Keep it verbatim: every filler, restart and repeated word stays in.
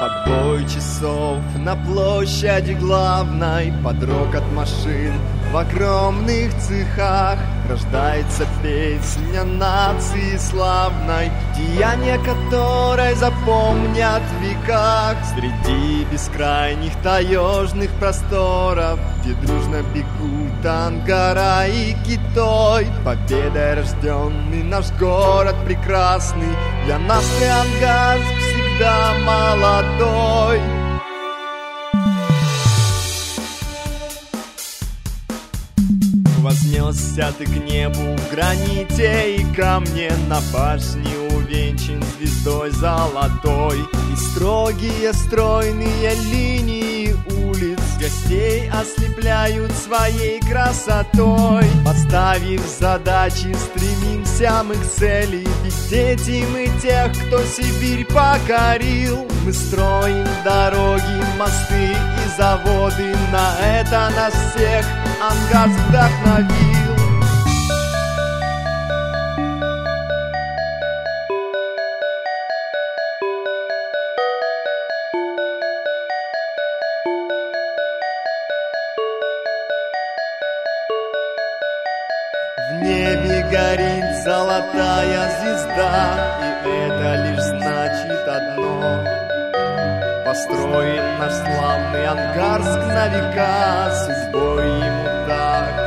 Под бой часов на площади главной, под рокот машин в огромных цехах рождается песня нации славной, деяния которой запомнят в веках. Среди бескрайних таежных просторов, где дружно бегут Ангара и Китой, победой рожденный наш город прекрасный, для нас Ангарск всегда молодой. Вознесся ты к небу в граните и камне, на башне увенчан звездой золотой. И строгие стройные линии улиц гостей ослепляют своей красотой. Поставив задачи, стремимся мы к цели, ведь дети мы тех, кто Сибирь покорил. Мы строим дороги, мосты и заводы, на это нас всех Ангарск вдохновил. В небе горит золотая звезда, и это лишь значит одно: построен наш славный Ангарск на века, судьбой ему так